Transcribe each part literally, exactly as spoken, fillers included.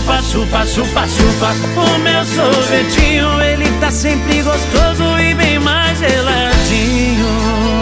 chupa, chupa, chupa, chupa. O meu sorvetinho, ele tá sempre gostoso e bem mais geladinho.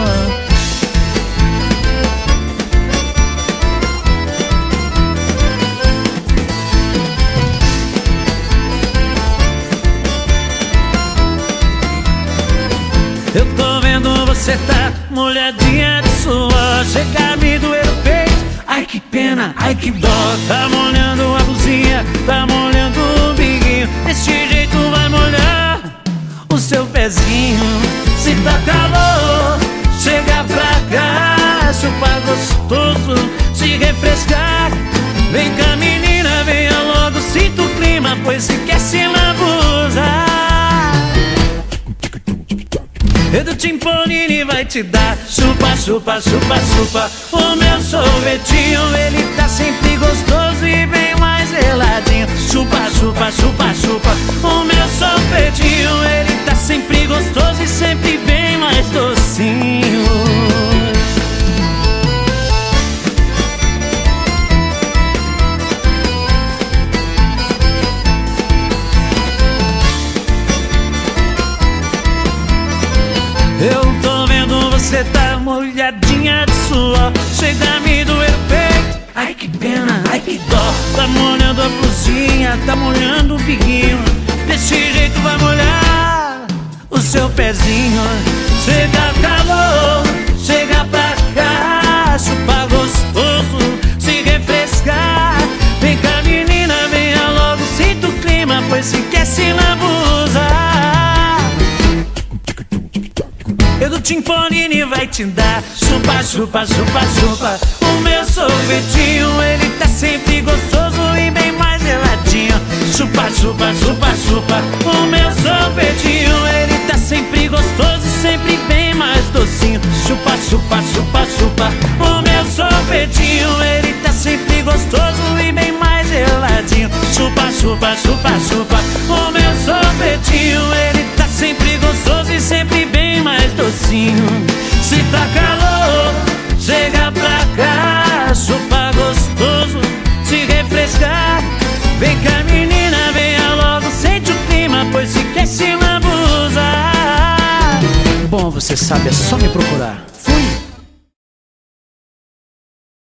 Eu tô vendo você tá molhadinha de suor, chega a me doer o peito, ai que pena, ai que dó. Tá molhando a blusinha, tá molhando o biguinho, desse jeito vai molhar o seu pezinho. Se tá calor, chega pra cá, chupa gostoso, se refrescar. Vem cá menina, venha logo, sinta o clima, pois se quer se lambuzar. Edu Timpolini vai te dar chupa, chupa, chupa, chupa. O meu sorvetinho, ele tá sempre gostoso e bem mais geladinho. Chupa, chupa, chupa, chupa. O meu sorvetinho, ele tá sempre gostoso e sempre bem mais docinho. Eu tô vendo você tá molhadinha de suor, chega a me doer o peito, ai que pena, ai que dó. Tá molhando a blusinha, tá molhando o biguinho, desse jeito vai molhar o seu pezinho. Chega calor, chega pra cá, chupa gostoso, se refrescar. Vem cá menina, venha logo, sinta o clima, pois se quer se lambuzar. Edu Timpolini vai te dar chupa, chupa, chupa, chupa. O meu sorvetinho, ele tá sempre gostoso e bem mais geladinho. Chupa, chupa, chupa, chupa. O meu sorvetinho, ele tá sempre gostoso e sempre bem mais docinho. Chupa, chupa, chupa, chupa. O meu sorvetinho, ele tá sempre gostoso e bem mais geladinho. Chupa, chupa, chupa, chupa. O meu sorvetinho, ele tá sempre gostoso e sempre bem mais docinho. Se tá calor, chega pra cá, chupa gostoso, se refrescar. Vem cá menina, venha logo, sente o clima, pois se quer se lambuzar. Bom, você sabe, é só me procurar.